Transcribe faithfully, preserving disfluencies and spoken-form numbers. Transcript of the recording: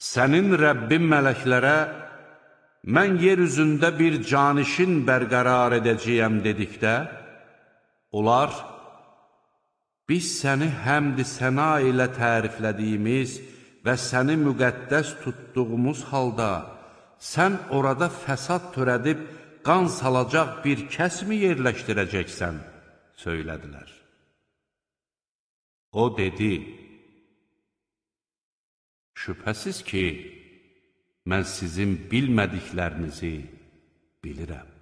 Sənin Rəbbin mələklərə, mən yer üzündə bir canişin bərqərar edəcəyəm dedikdə, onlar, biz səni həmd-i səna ilə təriflədiyimiz və səni müqəddəs tutduğumuz halda, sən orada fəsad törədib, qan salacaq bir kəsmi yerləşdirəcəksən, söylədilər. O dedi, şübhəsiz ki, mən sizin bilmədiklərinizi bilirəm.